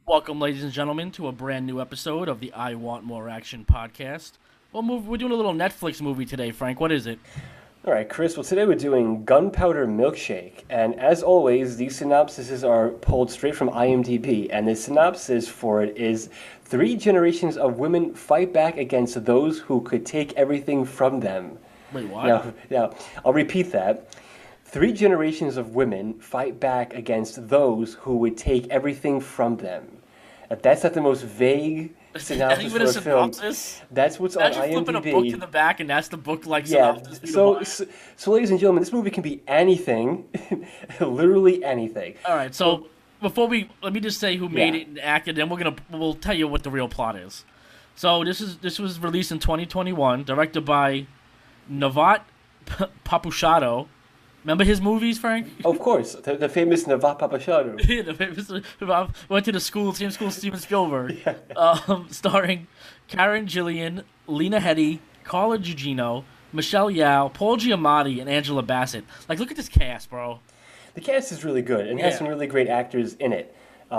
Welcome, ladies and gentlemen, to a brand new episode of the I Want More Action podcast. We're doing a little Netflix movie today, Frank. What is it? All right, Chris. Well, today we're doing Gunpowder Milkshake. And as always, these synopsises are pulled straight from IMDb. And the synopsis for it is three generations of women fight back against those who could take everything from them. Wait, what? Now, I'll repeat that. Three generations of women fight back against those who would take everything from them. That's not the most vague Not synopsis even for a a film. synopsis? That's what's on Imagine flipping a book to IMDb. the back and that's the book like Yeah, synopsis for you to so, buy. so, so ladies and gentlemen, this movie can be anything, literally anything. All right, so let me just say who made Yeah, it and acted, and we'll tell you what the real plot is. So this was released in 2021, directed by Navat Papuchado. Remember his movies, Frank? of course, the famous Nava Papachado. The famous went to the same school as Steven Spielberg, starring Karen Gillian, Lena Headey, Carla Gugino, Michelle Yao, Paul Giamatti, and Angela Bassett. Like, look at this cast, bro. The cast is really good and has Yeah. some really great actors in it.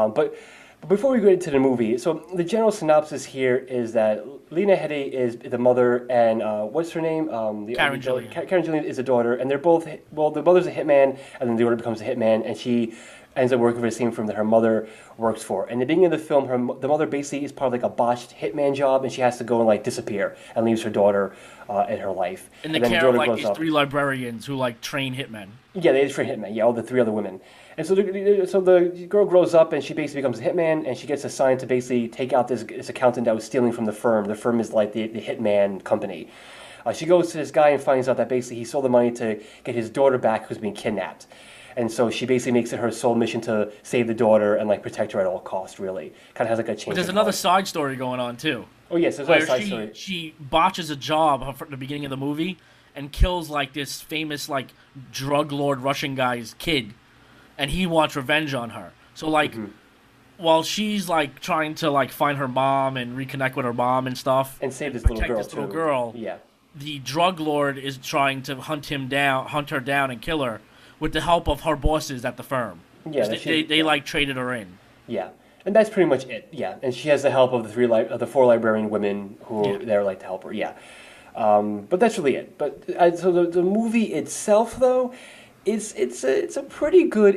But before we go into the movie, so the general synopsis here is that Lena Headey is the mother, and what's her name? Karen Gillian. Karen Gillian is the daughter, and they're both well. The mother's a hitman, and then the daughter becomes a hitman, and she ends up working for the same firm that her mother works for. In the beginning of the film, the mother basically is part of like a botched hitman job, and she has to go and like disappear and leaves her daughter in her life. In the And then the care of daughter like grows these up. three librarians who like train hitmen. Yeah, they just for hitman. Yeah, all the three other women. And so the girl grows up and she basically becomes a hitman and she gets assigned to basically take out this accountant that was stealing from the firm. The firm is like the hitman company. She goes to this guy and finds out that basically he sold the money to get his daughter back who's being kidnapped. And so she basically makes it her sole mission to save the daughter and like protect her at all costs. Really, kind of has like a But change there's of another heart. side story going on too, Oh yes, there's another where side she story. she botches a job at the beginning of the movie and kills like this famous like drug lord Russian guy's kid, and he wants revenge on her. So like while she's like trying to like find her mom and reconnect with her mom and stuff And save and this little protect girl this little too. girl, Yeah, the drug lord is trying to hunt her down and kill her with the help of her bosses at the firm. yeah, 'Cause that they like traded her in. yeah, and that's pretty much it. Yeah, and she has the help of the four librarian women who Yeah. are there like to help her. Yeah, but that's really it. But so the movie itself, though, it's a pretty good.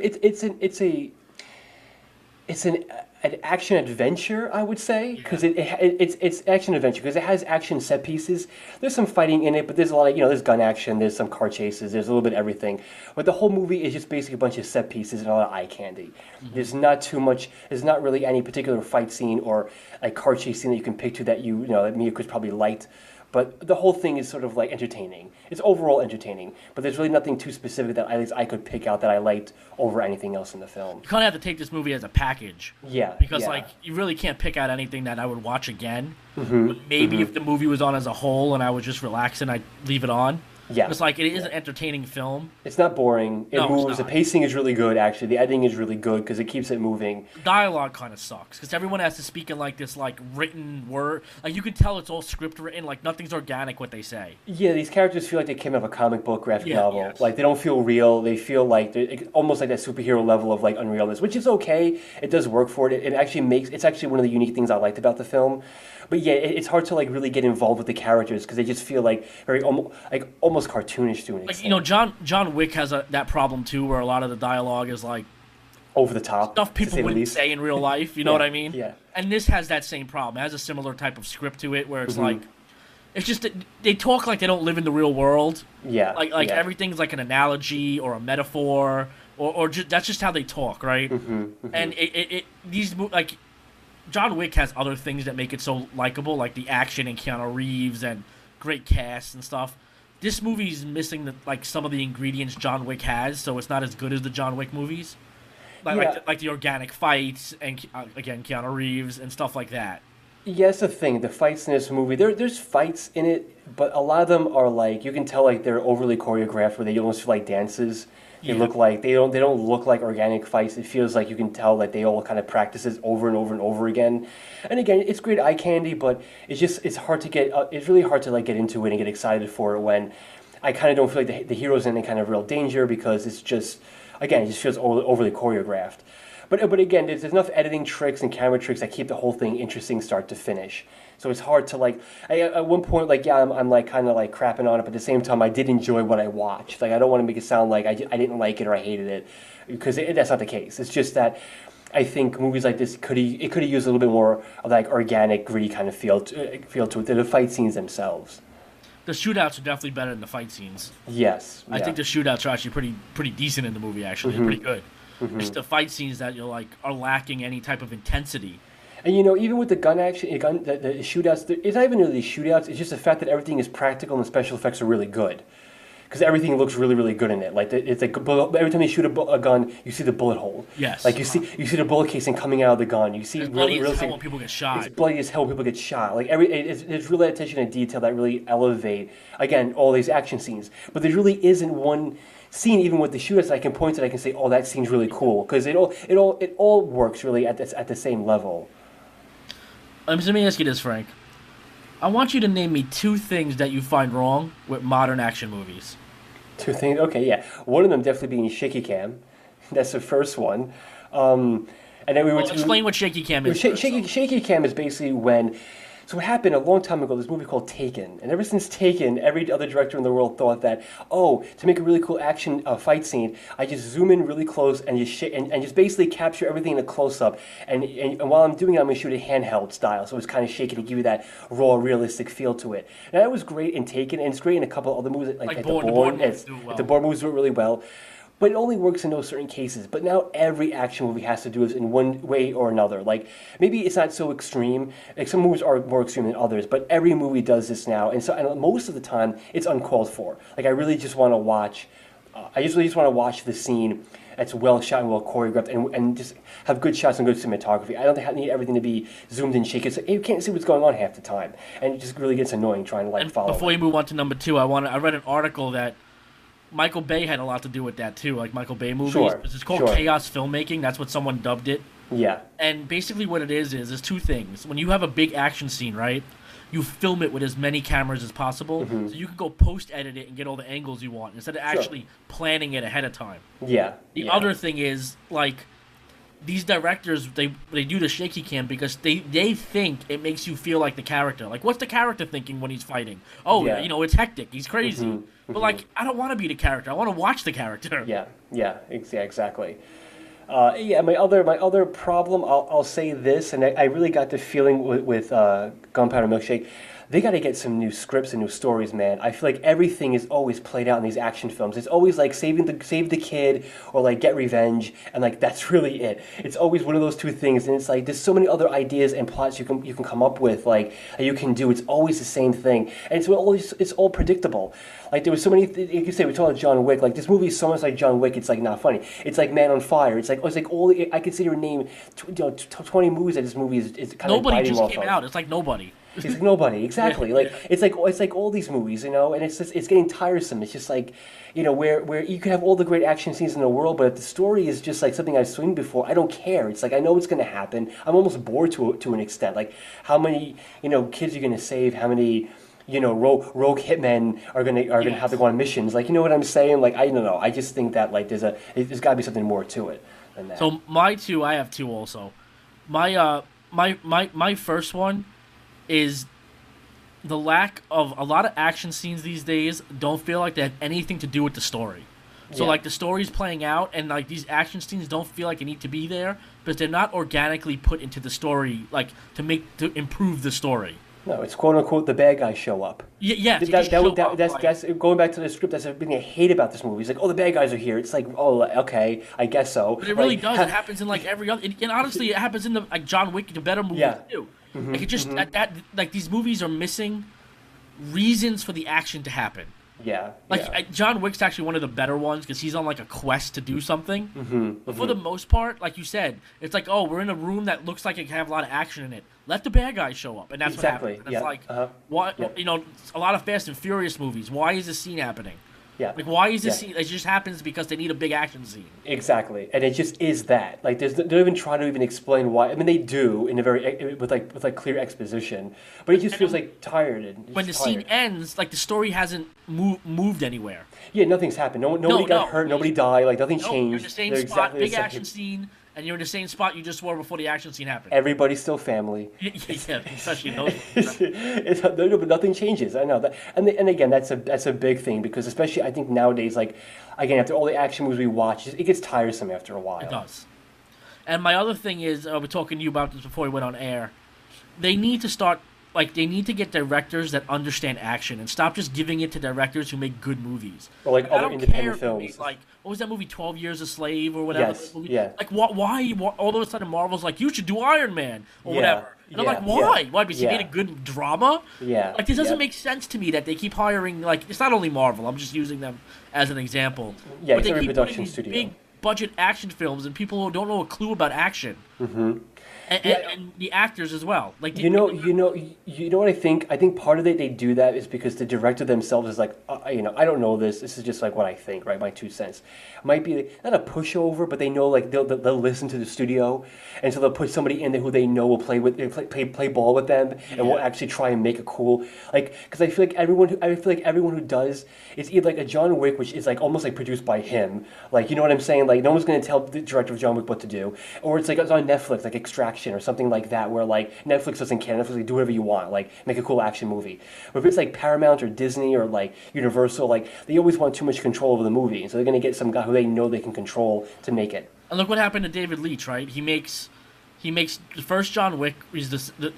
It's an action adventure, I would say, because it's action adventure because it has action set pieces. There's some fighting in it, but there's a lot of there's gun action, there's some car chases, there's a little bit of everything. But the whole movie is just basically a bunch of set pieces and a lot of eye candy. There's not too much. There's not really any particular fight scene or like car chase scene that you can pick to that that Mia Kunis probably liked. But the whole thing is sort of like entertaining. It's overall entertaining, but there's really nothing too specific that at least I could pick out that I liked over anything else in the film. You kind of have to take this movie as a package. Yeah, Because yeah. like you really can't pick out anything that I would watch again. But maybe if the movie was on as a whole and I was just relaxing, I'd leave it on. Yeah. It's like it is an entertaining film. It's not boring. It No, it's moves. The not. pacing is really good, actually. The editing is really good because it keeps it moving. Dialogue kind of sucks because everyone has to speak in like this like written word. Like you can tell it's all script written. Like nothing's organic what they say. Yeah, these characters feel like they came out of a comic book graphic Yeah, novel. yes. Like they don't feel real. They feel like they're almost like that superhero level of like unrealness, which is okay. It does work for it. It actually makes it's actually one of the unique things I liked about the film. But yeah, it's hard to like really get involved with the characters because they just feel like very almost cartoonish to an Like extent. John Wick has that problem too, where a lot of the dialogue is like Over the top, stuff to people say the wouldn't least. say in real life. You know what I mean? Yeah. And this has that same problem. It has a similar type of script to it, where it's Mm-hmm. like, it's just that they talk like they don't live in the real world. Yeah, Like yeah. everything's like an analogy or a metaphor, or just, that's just how they talk, right? And like John Wick has other things that make it so likable, like the action and Keanu Reeves and great cast and stuff. This movie's missing like some of the ingredients John Wick has, so it's not as good as the John Wick movies. Yeah. Like the organic fights and again Keanu Reeves and stuff like that. Yeah, that's the thing. The fights in this movie, there's fights in it, but a lot of them are like you can tell like they're overly choreographed, where they almost feel like dances. They Yeah. look like they don't look like organic fights. It feels like you can tell like they all kind of practice this over and over and over again. And again, it's great eye candy, but it's hard to get. It's really hard to like get into it and get excited for it when I kind of don't feel like the hero's in any kind of real danger because it's just again it just feels overly choreographed. But again, there's enough editing tricks and camera tricks that keep the whole thing interesting start to finish. So it's hard to like. At one point, like yeah, I'm like kind of like crapping on it, but at the same time, I did enjoy what I watched. Like I don't want to make it sound like I didn't like it or I hated it, because that's not the case. It's just that I think movies like this could have used a little bit more of like organic, gritty kind of feel to it. The fight scenes themselves. The shootouts are definitely better than the fight scenes. Yes, I think the shootouts are actually pretty decent in the movie. Actually, they're pretty good. It's the fight scenes that are lacking any type of intensity. And even with the gun action, the shootouts, it's not even really shootouts. It's just the fact that everything is practical and the special effects are really good. Because everything looks really, really good in it. Like it's like every time you shoot a gun, you see the bullet hole. Yes. Like you see the bullet casing coming out of the gun. You see it's bloody as hell when people get shot. It's bloody as hell when people get shot. Like it's really attention to detail that really elevate again all these action scenes. But there really isn't one scene, even with the shootouts, that I can point to. I can say, oh, that scene's really cool, because it all works really at the same level. Let me ask you this, Frank. I want you to name me 2 things that you find wrong with modern action movies. 2 things? Okay, yeah. One of them definitely being shaky cam. That's the first one. And then explain what shaky cam is. Shaky cam is basically when... So what happened a long time ago, this movie called Taken. And ever since Taken, every other director in the world thought that, to make a really cool action fight scene, I just zoom in really close and just basically capture everything in a close-up. And while I'm doing it, I'm going to shoot it handheld style. So it's kind of shaky to give you that raw, realistic feel to it. And that was great in Taken, and it's great in a couple other movies. Like The Bourne movies do it really well. But it only works in those certain cases. But now every action movie has to do this in one way or another. Like, maybe it's not so extreme. Like, some movies are more extreme than others, but every movie does this now. And most of the time, it's uncalled for. Like, I really just want to watch... I just want to watch the scene that's well shot and well choreographed, and just have good shots and good cinematography. I don't need everything to be zoomed in shaky. So you can't see what's going on half the time. And it just really gets annoying trying to, follow before it. you move on to number 2, I read an article that Michael Bay had a lot to do with that too, like Michael Bay movies. Sure, It's called chaos filmmaking. That's what someone dubbed it. Yeah. And basically what it is there's 2 things. When you have a big action scene, right, you film it with as many cameras as possible, so you can go post-edit it and get all the angles you want instead of actually planning it ahead of time. Yeah. The other thing is, like, these directors, they do the shaky cam because they think it makes you feel like the character. Like, what's the character thinking when he's fighting? Oh, it's hectic. He's crazy. But, like, I don't want to be the character. I want to watch the character. Yeah, exactly. My other problem, I'll say this, and I really got the feeling with Gunpowder Milkshake. They got to get some new scripts and new stories, man. I feel like everything is always played out in these action films. It's always like save the kid or like get revenge, and like that's really it. It's always one of those 2 things, and it's like there's so many other ideas and plots you can come up with, like that you can do. It's always the same thing, and it's all predictable. Like there was so many. You can say we talk about John Wick. Like this movie is so much like John Wick. It's like not funny. It's like Man on Fire. It's like all. I could sit here and name 20 movies that this movie is kind of nobody just came out. It's like nobody. It's like nobody, exactly. It's like all these movies, and it's getting tiresome. It's just like, where you can have all the great action scenes in the world, but if the story is just like something I've seen before, I don't care. It's like I know what's going to happen. I'm almost bored to an extent. Like how many kids you're going to save? How many rogue hitmen are gonna have to go on missions? Like what I'm saying? Like I don't know. I just think that like there's got to be something more to it than that. So my 2, I have 2 also. My first one is the lack of a lot of action scenes these days don't feel like they have anything to do with the story. So like the story's playing out and like these action scenes don't feel like they need to be there because they're not organically put into the story like to improve the story. No, it's quote unquote the bad guys show up. Yeah, that's going back to the script. That's something I hate about this movie. It's like, the bad guys are here. It's like, okay, I guess so. But it really does. It happens in like every other. And honestly, it happens in the like John Wick, the better movies too. Like it just that like these movies are missing reasons for the action to happen. John Wick's actually one of the better ones because he's on like a quest to do something. But for the most part, like you said, it's like, we're in a room that looks like it can have a lot of action in it. Let the bad guys show up, and that's what happens. And it's like, what a lot of Fast and Furious movies. Why is this scene happening? Yeah. Like, why is this scene? It just happens because they need a big action scene. Exactly, and it just is that. Like, they don't even try to even explain why. I mean, they do in a very with clear exposition, but it just feels like tired. When the scene ends, like the story hasn't moved anywhere. Yeah, nothing's happened. Nobody got hurt. Nobody died. Like nothing changed. You're in the same spot. Big action scene. and you're in the same spot you just were before the action scene happened. Everybody's still family. Yeah, especially those. No, but nothing changes. I know that, and again, that's a big thing because especially I think nowadays, like again, after all the action movies we watch, it gets tiresome after a while. It does. And my other thing is, we're talking to you about this before we went on air. They need to start, like, they need to get directors that understand action and stop just giving it to directors who make good movies. Or like other independent films. Like, what was that movie, 12 Years a Slave or whatever? Yes, yeah. Like, why all of a sudden Marvel's like, you should do Iron Man or whatever. And I'm like, why? Why? Because he made a good drama? Yeah. Like, this doesn't make sense to me that they keep hiring, like, it's not only Marvel. I'm just using them as an example. Yeah, but it's they a keep production these studio. big budget action films and people who don't know a clue about action. Mm-hmm. And the actors as well. Like you know what I think? I think part of it they do that is because the director themselves is like, I don't know this. This is just like what I think, right? My 2 cents. Might be not a pushover, but they know like they'll listen to the studio, and so they'll put somebody in there who they know will play ball with them and will actually try and make a cool because I feel like everyone who does it's either like a John Wick, which is like almost like produced by him, like you know what I'm saying? Like no one's gonna tell the director of John Wick what to do, or it's like it's on Netflix, like Extraction or something like that, where like Netflix doesn't care. Netflix like do whatever you want, like make a cool action movie. But if it's like Paramount or Disney or like Universal, like they always want too much control over the movie, so they're gonna get some guy who they know they can control to make it. And look what happened to David Leitch, right? He makes the first John Wick. He's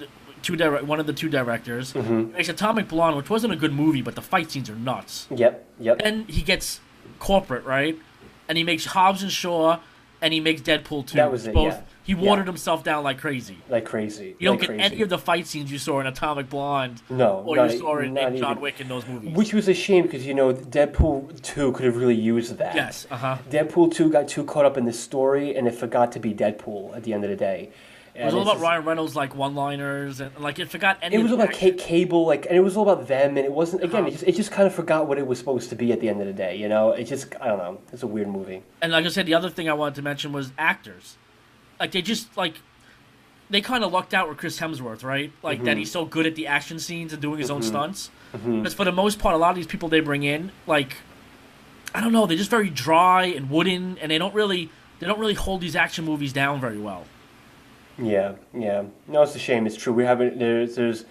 one of the 2 directors. Mm-hmm. He makes Atomic Blonde, which wasn't a good movie, but the fight scenes are nuts. Yep. And he gets Corporate, right? And he makes Hobbs and Shaw, and he makes Deadpool 2. That was it. Both, yeah. He watered himself down like crazy. You don't get any of the fight scenes you saw in Atomic Blonde. No, or you saw in John Wick in those movies. Which was a shame because Deadpool 2 could have really used that. Yes. Deadpool 2 got too caught up in the story and it forgot to be Deadpool at the end of the day. It was all about Ryan Reynolds, like one-liners, and like it forgot any. It was all about Cable, and it was all about them, and it wasn't. Again, it just kind of forgot what it was supposed to be at the end of the day. It just, I don't know. It's a weird movie. And like I said, the other thing I wanted to mention was actors. Like they just they kind of lucked out with Chris Hemsworth, right? Like that he's so good at the action scenes and doing his own stunts. Because for the most part, a lot of these people they bring in, like, I don't know, they're just very dry and wooden, and they don't really hold these action movies down very well. Yeah. No, it's a shame. It's true. We haven't. There's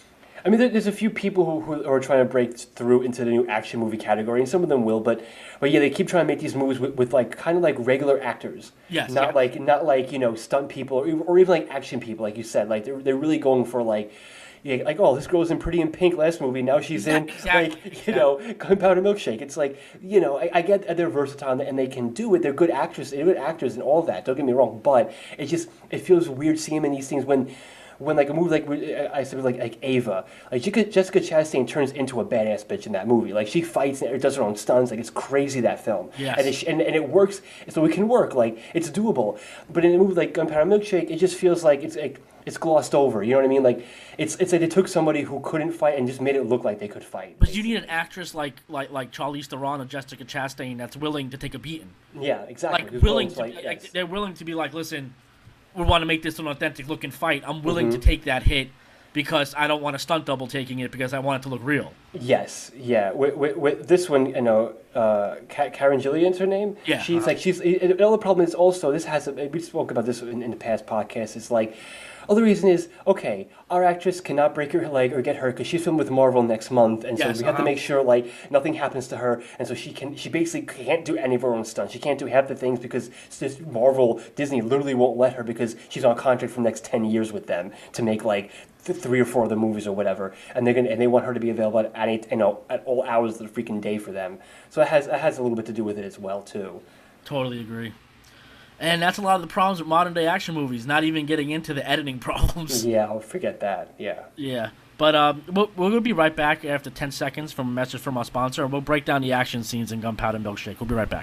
a few people who are trying to break through into the new action movie category, and some of them will. But yeah, they keep trying to make these movies with like kind of like regular actors. Yes. Not like stunt people or even like action people, like you said. Like they're really going for like. Yeah, like, oh, this girl was in Pretty in Pink last movie. Now she's in, Gunpowder Milkshake. It's like, I get that they're versatile and they can do it. They're good actors. They're good actors and all that. Don't get me wrong. But it feels weird seeing them in these things when like a movie like I said, like Ava, like Jessica Chastain turns into a badass bitch in that movie. Like she fights and does her own stunts. Like it's crazy, that film. Yes. And it works. So it can work. Like it's doable. But in a movie like Gunpowder Milkshake, it just feels like it's glossed over. You know what I mean? Like it's like they took somebody who couldn't fight and just made it look like they could fight. But you need an actress like Charlize Theron or Jessica Chastain that's willing to take a beating. Yeah, exactly. Like willing to, they're willing to be like, listen, we want to make this an authentic looking fight. I'm willing to take that hit because I don't want a stunt double taking it because I want it to look real. Yes, yeah. With this one, Karen Gillian's her name. Yeah. She's the other problem is also we spoke about this in the past podcast. It's like. Oh, the reason is, okay, our actress cannot break her leg or get hurt because she's filming with Marvel next month, and so we have to make sure, like, nothing happens to her, and so she basically can't do any of her own stunts. She can't do half the things because Disney literally won't let her because she's on contract for the next 10 years with them to make, like, 3 or 4 of the movies or whatever, and they want her to be available at all hours of the freaking day for them. So it has a little bit to do with it as well, too. Totally agree. And that's a lot of the problems with modern-day action movies, not even getting into the editing problems. Yeah, I'll forget that, yeah. Yeah, but we're going to be right back after 10 seconds from a message from our sponsor, and we'll break down the action scenes in Gunpowder Milkshake. We'll be right back.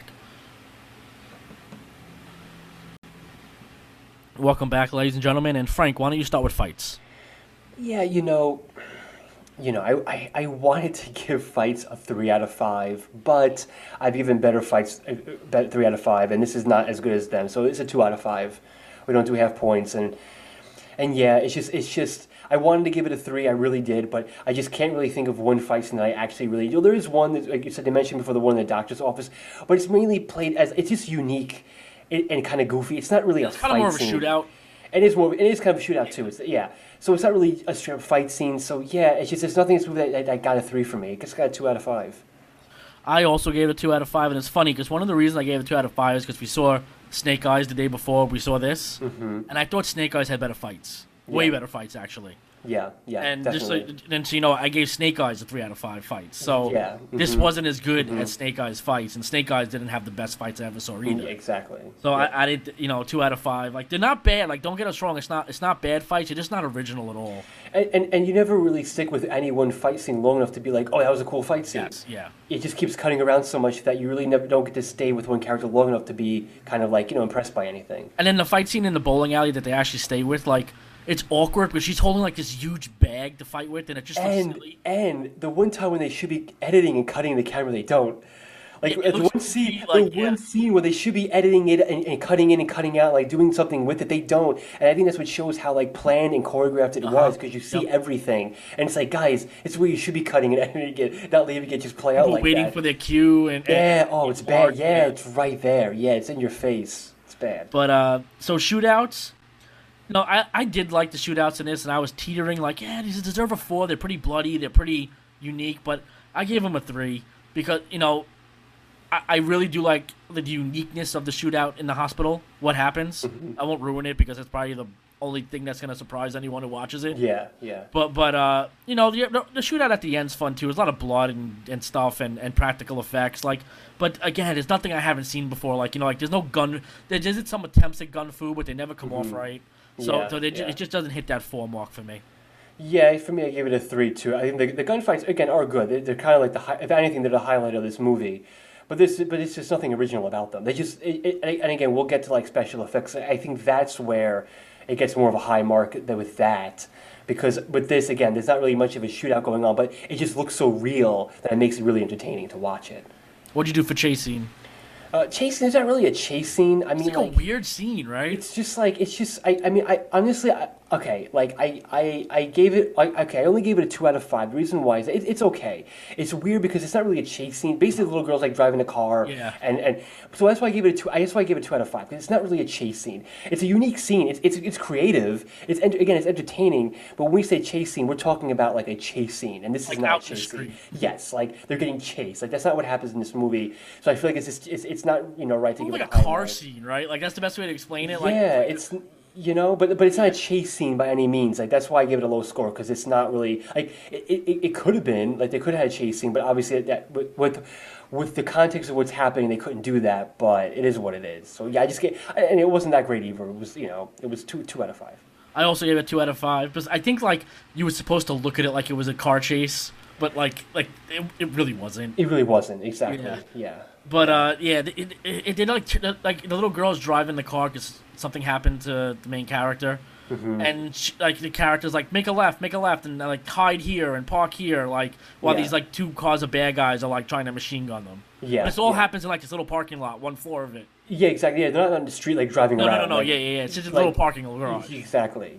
Welcome back, ladies and gentlemen. And Frank, why don't you start with fights? Yeah, I wanted to give fights a 3 out of 5, but I've given better fights 3 out of 5, and this is not as good as them, so it's a 2 out of 5. We don't do half points, and yeah, it's just. I wanted to give it a 3, I really did, but I just can't really think of one fight scene that I actually really. There is one that, like you said, they mentioned before, the one in the doctor's office, but it's mainly played as it's just unique. and kind of goofy. It's not really a It's kind of more fight of a scene. shootout. It is kind of a shootout too. Yeah. So it's not really a straight up fight scene. So yeah, it's just there's nothing in this movie that got a 3 for me. It just got a 2 out of 5. I also gave it 2 out of 5, and it's funny because one of the reasons I gave it 2 out of 5 is because we saw Snake Eyes the day before we saw this, and I thought Snake Eyes had better fights, way better fights actually. Yeah, yeah, And definitely. so you know, I gave Snake Eyes a 3 out of 5 fights. So Yeah, this wasn't as good as Snake Eyes fights, and Snake Eyes didn't have the best fights I ever saw either. Yeah, exactly. So Yeah. I did, you know, 2 out of 5. Like they're not bad. Like don't get us wrong, it's not bad fights. They're just not original at all. And you never really stick with any one fight scene long enough to be like, oh, that was a cool fight scene. Yes, yeah. It just keeps cutting around so much that you really never don't get to stay with one character long enough to be kind of like, impressed by anything. And then the fight scene in the bowling alley that they actually stay with, like it's awkward because she's holding like this huge bag to fight with, and it just looks silly. And the one time when they should be editing and cutting the camera, they don't. Like It the looks one scene, like, the one scene where they should be editing it and cutting in and cutting out, like doing something with it, they don't. And I think that's what shows how like planned and choreographed it was, because you see everything, and it's like, guys, it's where you should be cutting and editing it, not leaving it just play out People like waiting that. for their cue and Yeah. Oh, it's bad. hard, Yeah, it's right there. Yeah, it's in your face. It's bad. But so shootouts. No, I did like the shootouts in this, and I was teetering like, yeah, these deserve a 4. They're pretty bloody, they're pretty unique, but I gave them a 3 because I really do like the uniqueness of the shootout in the hospital. What happens? I won't ruin it because it's probably the only thing that's gonna surprise anyone who watches it. Yeah, yeah. But the shootout at the end's fun too. There's a lot of blood and stuff and practical effects. But again, there's nothing I haven't seen before. Like there's no gun. There's some attempts at gun fu, but they never come off right. So Yeah, it just doesn't hit that 4 mark for me. Yeah, for me, I gave it a 3 too. I think the gunfights again are good. They're kind of like if anything, they're the highlight of this movie. But it's just nothing original about them. They just and again, we'll get to like special effects. I think that's where it gets more of a high mark than with that. Because with this, again, there's not really much of a shootout going on, but it just looks so real that it makes it really entertaining to watch it. What'd you do for chase scene? Chase scene is not really a chase scene. I mean, It's like a weird scene, right? it's just like I mean I honestly okay, like I gave it okay, I only gave it a 2 out of 5. The reason why is it's okay. It's weird because it's not really a chase scene. Basically, the little girl's like driving a car, Yeah. and so that's why I gave it a 2. That's why I gave it a 2 out of 5, because it's not really a chase scene. It's a unique scene. It's creative. Again, it's entertaining. But when we say chase scene, we're talking about like a chase scene, and this Like is not out a in the chase scene. street. Yes, like they're getting chased. Like that's not what happens in this movie. So I feel like it's not right to give Like it a high car mark. scene, right? Like that's the best way to explain it. Yeah, Like, it's but it's not a chase scene by any means. Like that's why I give it a low score, because it's not really like it could have been like they could have had a chase scene, but obviously that with the context of what's happening, they couldn't do that. But it is what it is. So yeah, I just get, and it wasn't that great either. It was it was 2 out of 5. I also gave it 2 out of 5 because I think like you were supposed to look at it like it was a car chase, but like it really wasn't. It really wasn't exactly. Yeah. Yeah. But yeah, it did like the little girl's driving the car because something happened to the main character, and like the character's like make a left, and like hide here and park here, like while Yeah. these like 2 cars of bad guys are like trying to machine gun them. Yeah, But this all yeah. happens in like this little parking lot, 1 floor of it. Yeah, exactly. Yeah, they're not on the street like driving around. No, like- yeah. It's just a like- little parking garage. Exactly.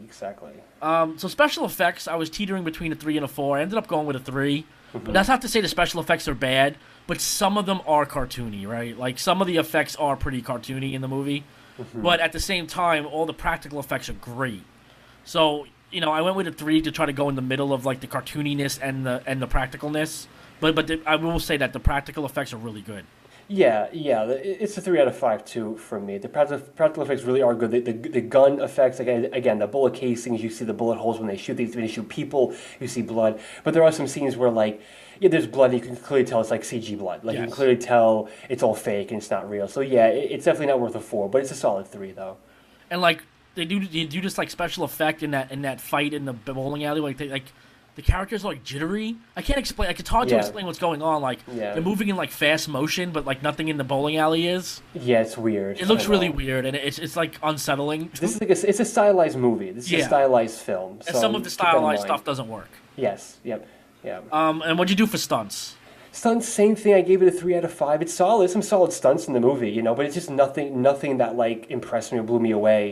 So special effects, I was teetering between a 3 and a 4. I ended up going with a 3. But that's not to say the special effects are bad, but some of them are cartoony, right? Like some of the effects are pretty cartoony in the movie, but at the same time, all the practical effects are great. So I went with a 3 to try to go in the middle of like the cartooniness and the practicalness. But I will say that the practical effects are really good. Yeah. It's a 3 out of 5 too for me. The practical effects really are good. The gun effects, again, the bullet casings. You see the bullet holes when they shoot these. When they shoot people, you see blood. But there are some scenes where like, yeah, there's blood. And you can clearly tell it's like CG blood. Like you can Yes. clearly tell it's all fake and it's not real. So yeah, it's definitely not worth a 4. But it's a solid 3 though. And like they do this like special effect in that fight in the bowling alley, like the characters are like jittery. I can't explain. Like it's hard to Yeah. explain what's going on. Like Yeah. they're moving in like fast motion, but like nothing in the bowling alley is. Yeah, it's weird. It looks I know. really weird, and it's like unsettling. This is like it's a stylized movie. This is a Yeah. stylized film. And so some of the keep that in stylized mind. stuff doesn't work. Yes. Yep. Yeah. And what'd you do for stunts? Stunts, same thing. I gave it a 3 out of 5. It's solid. Some solid stunts in the movie, but it's just nothing that like impressed me or blew me away.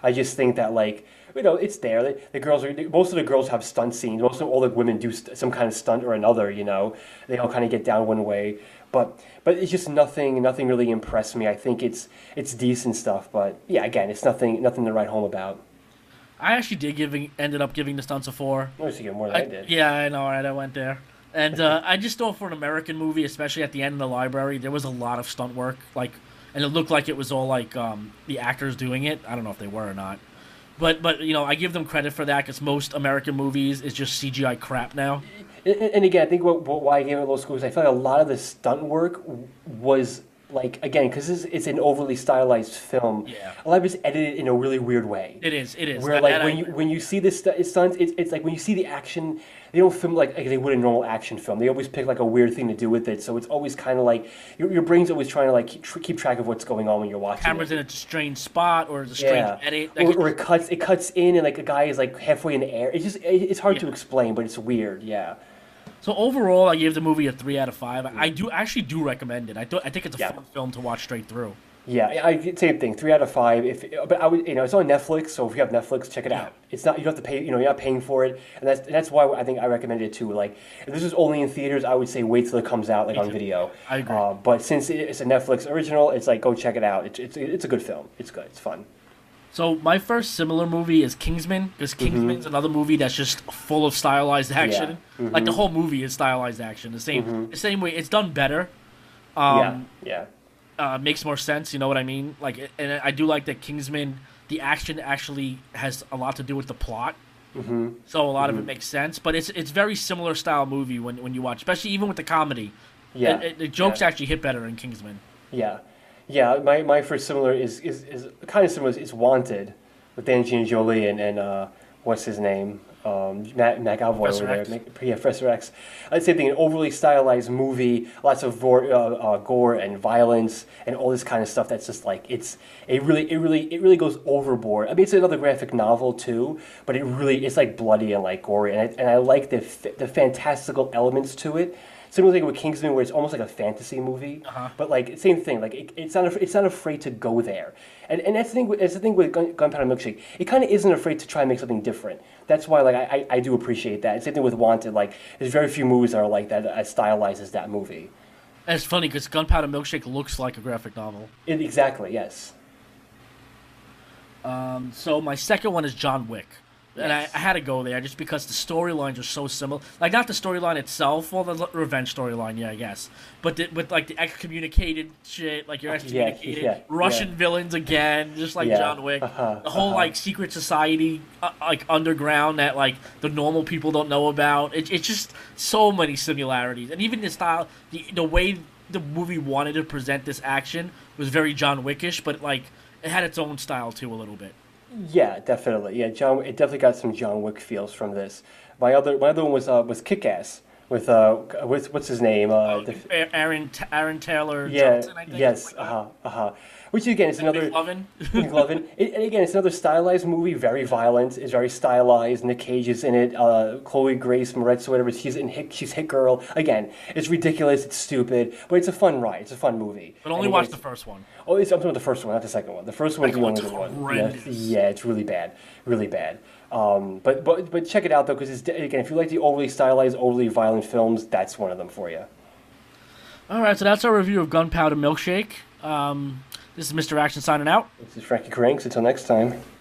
I just think that like it's there. The girls are most of the girls have stunt scenes. Most of all the women do some kind of stunt or another. They all kind of get down one way, but it's just nothing really impressed me. I think it's decent stuff, but yeah, again, it's nothing to write home about. I actually ended up giving the stunts a 4. I was thinking more than I did. Yeah, I know, right? I went there. And I just thought for an American movie, especially at the end of the library, there was a lot of stunt work. And it looked like it was all the actors doing it. I don't know if they were or not. But I give them credit for that because most American movies is just CGI crap now. And again, I think why I gave it a low score is I feel like a lot of the stunt work was again, because it's an overly stylized film. Yeah. A lot of it's edited in a really weird way. It is. Where when you see this stunts, it's like when you see the action, they don't film like they would a normal action film. They always pick a weird thing to do with it. So it's always kind of like your brain's always trying to keep track of what's going on when you're watching. Camera's in a strange spot, or it's a strange edit. Or it cuts in and a guy is halfway in the air. It's hard to explain, but it's weird. Yeah. So overall, I gave the movie a 3 out of 5. I actually do recommend it. I think it's a fun film to watch straight through. Yeah, same thing. 3 out of 5. But I would, it's on Netflix. So if you have Netflix, check it out. It's not, you don't have to pay. You're not paying for it, and that's why I think I recommend it too. If this is only in theaters, I would say wait till it comes out on video. I agree. But since it's a Netflix original, it's go check it out. It's a good film. It's good. It's fun. So my first similar movie is Kingsman, because Kingsman's another movie that's just full of stylized action. Yeah. The whole movie is stylized action. The same way. It's done better. Makes more sense. You know what I mean? And I do like that Kingsman. The action actually has a lot to do with the plot. So a lot of it makes sense. But it's very similar style movie when you watch, especially even with the comedy. Yeah. The jokes actually hit better in Kingsman. Yeah. Yeah, my first similar is kind of similar. It's Wanted with Angelina Jolie and what's his name, Matt McAvoy over there. Professor X. I'd say an overly stylized movie, lots of gore and violence and all this kind of stuff. That's just it really goes overboard. I mean, it's another graphic novel too, but it's bloody and gory, and I like the fantastical elements to it. Similar thing with Kingsman, where it's almost like a fantasy movie, but same thing. It's not afraid to go there, and that's the thing. That's the thing with Gunpowder Milkshake. It kind of isn't afraid to try and make something different. That's why I do appreciate that. And same thing with Wanted. There's very few movies that are like that as stylized as that movie. And it's funny because Gunpowder Milkshake looks like a graphic novel. Exactly. Yes. So my second one is John Wick. And I had to go there just because the storylines are so similar. Not the storyline itself, well, the revenge storyline, yeah, I guess. But with the excommunicated shit, you're excommunicated, Russian villains again, just like John Wick. The whole secret society, underground that the normal people don't know about. It's just so many similarities, and even the style, the way the movie wanted to present this action was very John Wickish, but it had its own style too a little bit. Yeah, definitely. Yeah, it definitely got some John Wick feels from this. My other one was Kick-Ass with what's his name? Aaron Taylor yeah, Johnson, I think. Yes. Which again is another McLovin. McLovin. And again, it's another stylized movie. Very violent. It's very stylized. Nick Cage is in it. Chloe Grace Moretz, whatever. She's Hit Girl. Again, it's ridiculous. It's stupid, but it's a fun ride. It's a fun movie. But only watch the first one. Oh, I'm talking about the first one, not the second one. The first one's the only good one. Yeah, it's really bad. Really bad. But check it out though, because again, if you like the overly stylized, overly violent films, that's one of them for you. All right, so that's our review of Gunpowder Milkshake. This is Mr. Action signing out. This is Frankie Cranks. Until next time.